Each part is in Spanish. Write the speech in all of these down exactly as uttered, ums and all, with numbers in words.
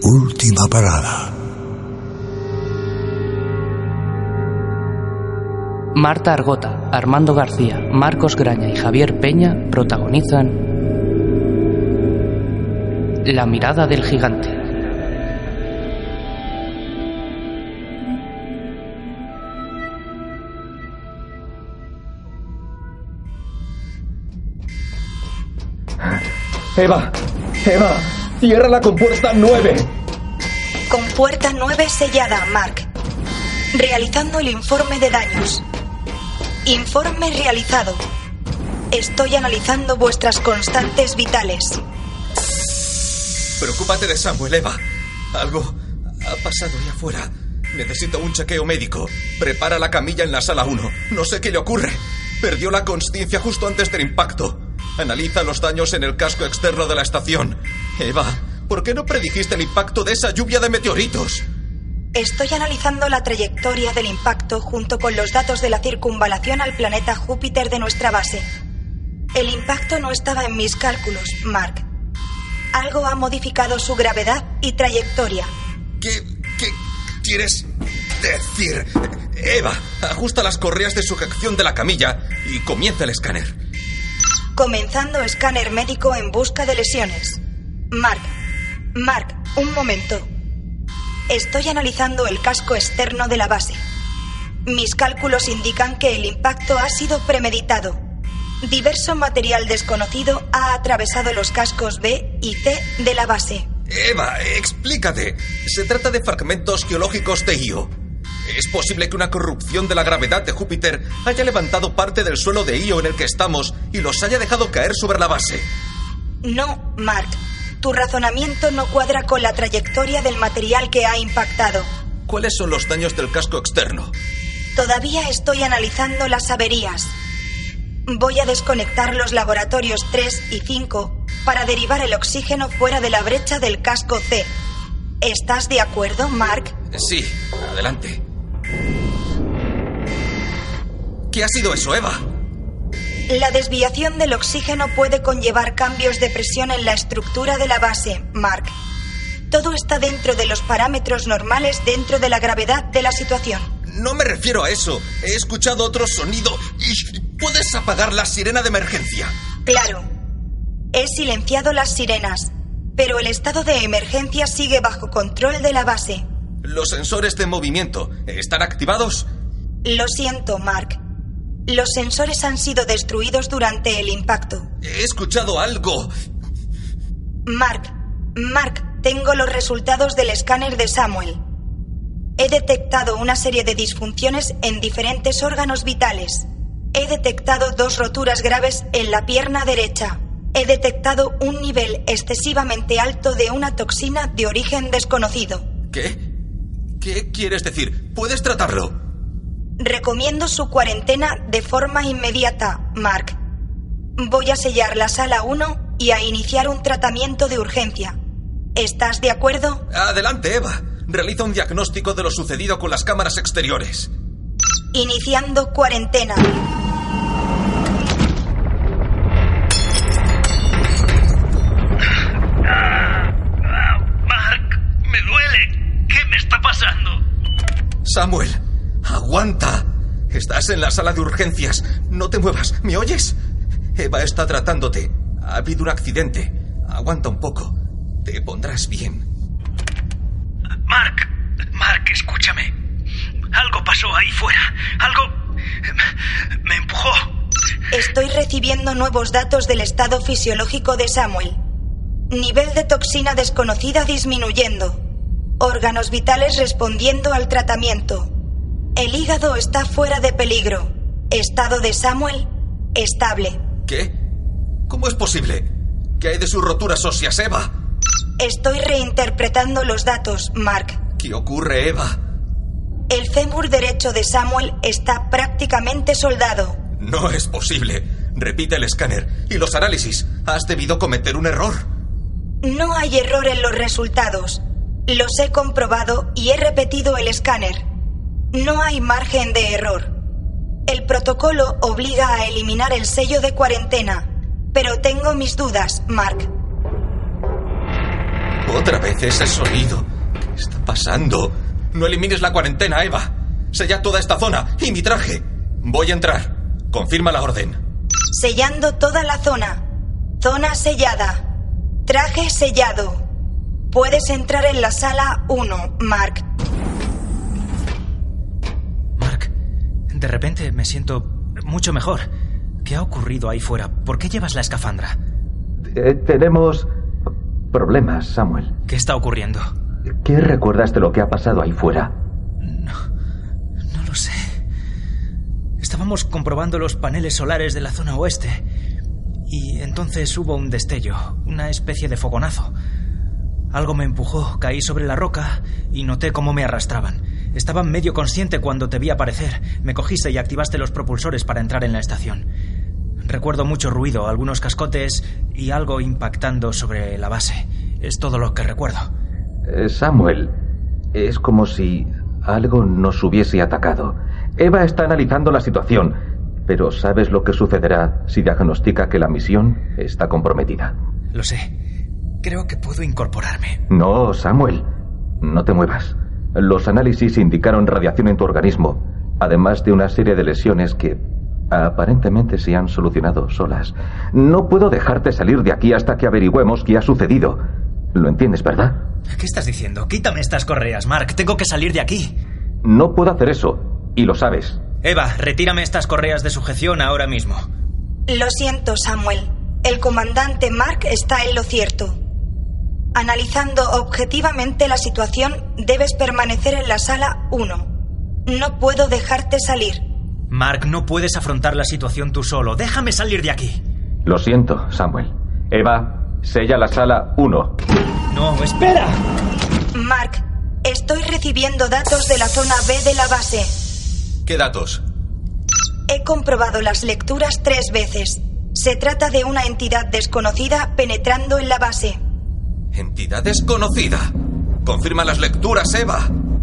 Última parada. Marta Argota, Armando García, Marcos Graña y Javier Peña protagonizan La mirada del gigante. Eva, Eva, cierra la compuerta nueve. Compuerta nueve sellada, Mark. Realizando el informe de daños. Informe realizado. Estoy analizando vuestras constantes vitales. Preocúpate de Samuel, Eva. Algo ha pasado ahí afuera. Necesito un chequeo médico. Prepara la camilla en la sala uno. No sé qué le ocurre. Perdió la consciencia justo antes del impacto. Analiza los daños en el casco externo de la estación. Eva, ¿por qué no predijiste el impacto de esa lluvia de meteoritos? Estoy analizando la trayectoria del impacto junto con los datos de la circunvalación al planeta Júpiter de nuestra base. El impacto no estaba en mis cálculos, Mark. Algo ha modificado su gravedad y trayectoria. ¿Qué, qué quieres decir? Eva, ajusta las correas de sujeción de la camilla y comienza el escáner. Comenzando escáner médico en busca de lesiones. Mark, Mark, un momento. Estoy analizando el casco externo de la base. Mis cálculos indican que el impacto ha sido premeditado. Diverso material desconocido ha atravesado los cascos B y C de la base. Eva, explícate. Se trata de fragmentos geológicos de Io. ¿Es posible que una corrupción de la gravedad de Júpiter haya levantado parte del suelo de Io en el que estamos y los haya dejado caer sobre la base? No, Mark. Tu razonamiento no cuadra con la trayectoria del material que ha impactado. ¿Cuáles son los daños del casco externo? Todavía estoy analizando las averías. Voy a desconectar los laboratorios tres y cinco para derivar el oxígeno fuera de la brecha del casco C. ¿Estás de acuerdo, Mark? Sí, adelante. ¿Qué ha sido eso, Eva? La desviación del oxígeno puede conllevar cambios de presión en la estructura de la base, Mark. Todo está dentro de los parámetros normales dentro de la gravedad de la situación. No me refiero a eso. He escuchado otro sonido y... ¿Puedes apagar la sirena de emergencia? Claro. He silenciado las sirenas, pero el estado de emergencia sigue bajo control de la base. ¿Los sensores de movimiento están activados? Lo siento, Mark. Los sensores han sido destruidos durante el impacto. He escuchado algo. Mark, Mark, tengo los resultados del escáner de Samuel. He detectado una serie de disfunciones en diferentes órganos vitales. He detectado dos roturas graves en la pierna derecha. He detectado un nivel excesivamente alto de una toxina de origen desconocido. ¿Qué? ¿Qué quieres decir? ¿Puedes tratarlo? Recomiendo su cuarentena de forma inmediata, Mark. Voy a sellar la sala uno y a iniciar un tratamiento de urgencia. ¿Estás de acuerdo? Adelante, Eva. Realiza un diagnóstico de lo sucedido con las cámaras exteriores. Iniciando cuarentena. Mark, me duele. ¿Qué me está pasando? Samuel, aguanta. Estás en la sala de urgencias. No te muevas. ¿Me oyes? Eva está tratándote. Ha habido un accidente. Aguanta un poco. Te pondrás bien. Mark, Mark, escúchame. Algo pasó ahí fuera. Algo me empujó. Estoy recibiendo nuevos datos del estado fisiológico de Samuel. Nivel de toxina desconocida disminuyendo. Órganos vitales respondiendo al tratamiento. El hígado está fuera de peligro. Estado de Samuel, estable. ¿Qué? ¿Cómo es posible? ¿Qué hay de sus roturas óseas, Eva? Estoy reinterpretando los datos, Mark. ¿Qué ocurre, Eva? El fémur derecho de Samuel está prácticamente soldado. No es posible. Repite el escáner y los análisis. Has debido cometer un error. No hay error en los resultados. Los he comprobado y he repetido el escáner. No hay margen de error. El protocolo obliga a eliminar el sello de cuarentena, pero tengo mis dudas, Mark. Otra vez ese sonido. ¿Qué está pasando? No elimines la cuarentena, Eva. Sella toda esta zona y mi traje. Voy a entrar. Confirma la orden. Sellando toda la zona. Zona sellada. Traje sellado. Puedes entrar en la sala uno, Mark. Mark, de repente me siento mucho mejor. ¿Qué ha ocurrido ahí fuera? ¿Por qué llevas la escafandra? Eh, tenemos problemas, Samuel. ¿Qué está ocurriendo? ¿Qué recuerdas de lo que ha pasado ahí fuera? No, no lo sé. Estábamos comprobando los paneles solares de la zona oeste y entonces hubo un destello, una especie de fogonazo. Algo me empujó, caí sobre la roca y noté cómo me arrastraban. Estaba medio consciente cuando te vi aparecer. Me cogiste y activaste los propulsores para entrar en la estación. Recuerdo mucho ruido, algunos cascotes y algo impactando sobre la base. Es todo lo que recuerdo. Eh, Samuel, es como si algo nos hubiese atacado. Eva está analizando la situación, pero ¿sabes lo que sucederá si diagnostica que la misión está comprometida? Lo sé. Creo que puedo incorporarme. No, Samuel, no te muevas. Los análisis indicaron radiación en tu organismo, además de una serie de lesiones que aparentemente se han solucionado solas. No puedo dejarte salir de aquí hasta que averigüemos qué ha sucedido. ¿Lo entiendes, verdad? ¿Qué estás diciendo? Quítame estas correas, Mark. Tengo que salir de aquí. No puedo hacer eso, y lo sabes. Eva, retírame estas correas de sujeción ahora mismo. Lo siento, Samuel. El comandante Mark está en lo cierto. Analizando objetivamente la situación, debes permanecer en la sala uno. No puedo dejarte salir. Mark, no puedes afrontar la situación tú solo. Déjame salir de aquí. Lo siento, Samuel. Eva, sella la sala uno. No, espera. Mark, estoy recibiendo datos de la zona B de la base. ¿Qué datos? He comprobado las lecturas tres veces. Se trata de una entidad desconocida penetrando en la base. ¿Entidad desconocida? Confirma las lecturas, Eva.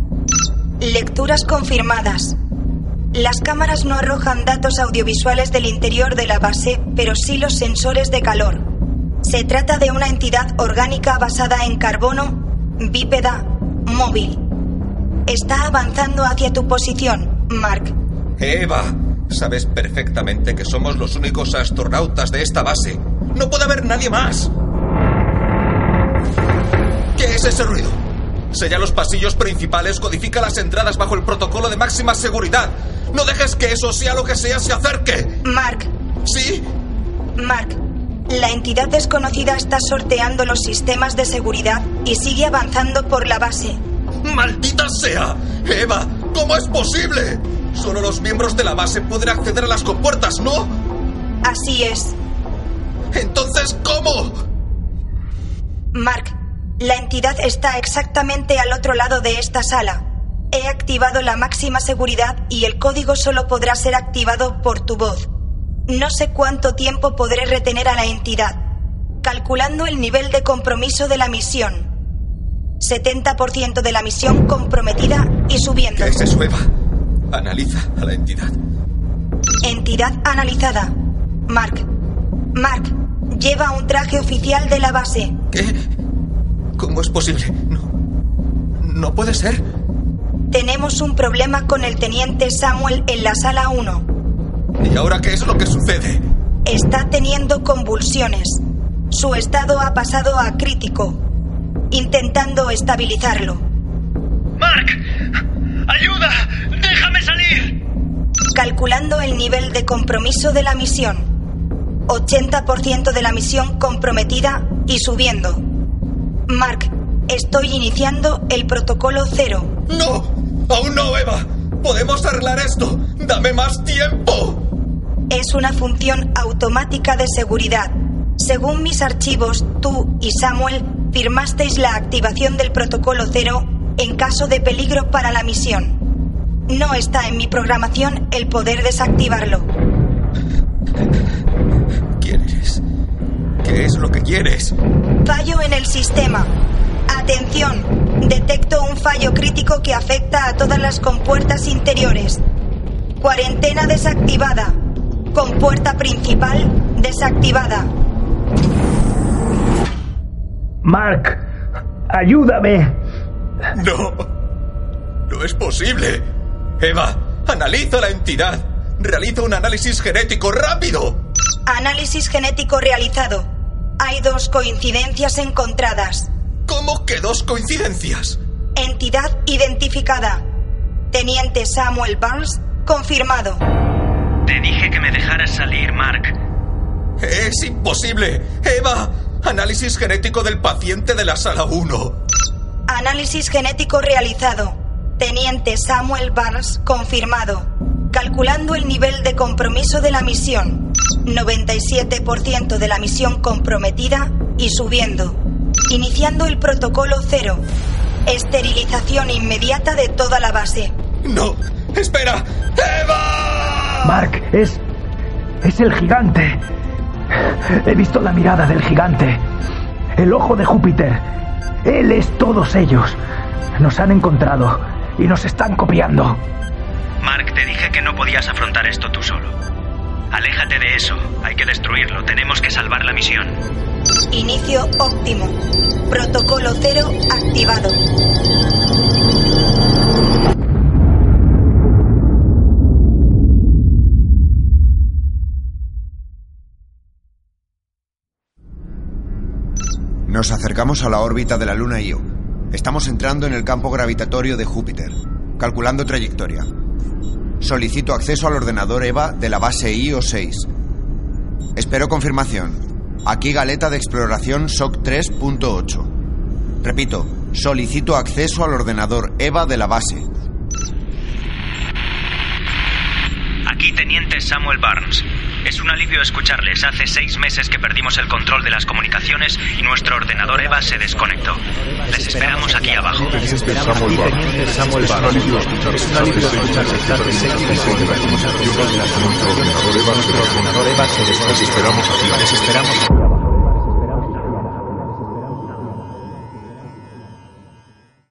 Lecturas confirmadas. Las cámaras no arrojan datos audiovisuales del interior de la base, pero sí los sensores de calor. Se trata de una entidad orgánica basada en carbono, bípeda, móvil. Está avanzando hacia tu posición, Mark. Eva, sabes perfectamente que somos los únicos astronautas de esta base. No puede haber nadie más. ¿Qué es ese ruido? Sella los pasillos principales, codifica las entradas bajo el protocolo de máxima seguridad. No dejes que eso sea lo que sea se acerque. Mark. ¿Sí? Mark, la entidad desconocida está sorteando los sistemas de seguridad y sigue avanzando por la base. ¡Maldita sea! Eva, ¿cómo es posible? Solo los miembros de la base pueden acceder a las compuertas, ¿no? Así es. Entonces, ¿cómo? Mark, la entidad está exactamente al otro lado de esta sala. He activado la máxima seguridad y el código solo podrá ser activado por tu voz. No sé cuánto tiempo podré retener a la entidad. Calculando el nivel de compromiso de la misión. setenta por ciento de la misión comprometida y subiendo. ¿Qué es eso, Eva? Analiza a la entidad. Entidad analizada. Mark. Mark, lleva un traje oficial de la base. ¿Qué? ¿Cómo es posible? No. No puede ser. Tenemos un problema con el teniente Samuel en la sala uno. ¿Y ahora qué es lo que sucede? Está teniendo convulsiones. Su estado ha pasado a crítico. Intentando estabilizarlo. ¡Mark! ¡Ayuda! ¡Déjame salir! Calculando el nivel de compromiso de la misión. ochenta por ciento de la misión comprometida y subiendo. Mark, estoy iniciando el protocolo cero. ¡No! ¡Aún no, Eva! ¡Podemos arreglar esto! ¡Dame más tiempo! Es una función automática de seguridad. Según mis archivos, tú y Samuel firmasteis la activación del protocolo cero en caso de peligro para la misión. No está en mi programación el poder desactivarlo. ¿Quién eres? ¿Qué es lo que quieres? Fallo en el sistema. Atención, detecto un fallo crítico que afecta a todas las compuertas interiores. Cuarentena desactivada. Compuerta principal desactivada. Mark, ¡Ayúdame! No. No es posible. Eva, analiza la entidad. Realiza un análisis genético rápido. Análisis genético realizado. Hay dos coincidencias encontradas. ¿Cómo que dos coincidencias? Entidad identificada. Teniente Samuel Barnes, confirmado. Te dije que me dejaras salir, Mark. ¡Es imposible! ¡Eva! Análisis genético del paciente de la sala uno. Análisis genético realizado. Teniente Samuel Barnes, confirmado. Calculando el nivel de compromiso de la misión. noventa y siete por ciento de la misión comprometida y subiendo. Iniciando el protocolo cero. Esterilización inmediata de toda la base. ¡No! ¡Espera! ¡Eva! Mark, es... es el gigante. He visto la mirada del gigante. El ojo de Júpiter. Él es todos ellos. Nos han encontrado y nos están copiando. Mark, te dije que no podías afrontar esto tú solo. Aléjate de eso. Hay que destruirlo. Tenemos que salvar la misión. Inicio óptimo. Protocolo cero activado. Nos acercamos a la órbita de la luna Io. Estamos entrando en el campo gravitatorio de Júpiter. Calculando trayectoria. Solicito acceso al ordenador EVA de la base Io seis. Espero confirmación. Aquí Galeta de exploración S O C tres punto ocho. Repito, solicito acceso al ordenador EVA de la base. Aquí Teniente Samuel Barnes. Es un alivio escucharles. Hace seis meses que perdimos el control de las comunicaciones y nuestro ordenador EVA se desconectó. Les esperamos aquí abajo. Les esperamos aquí, Teniente Samuel Barnes. Es un alivio escucharles. Hace seis meses que perdimos el control de las comunicaciones y nuestro ordenador EVA se desconectó. Les esperamos aquí. Les esperamos aquí abajo.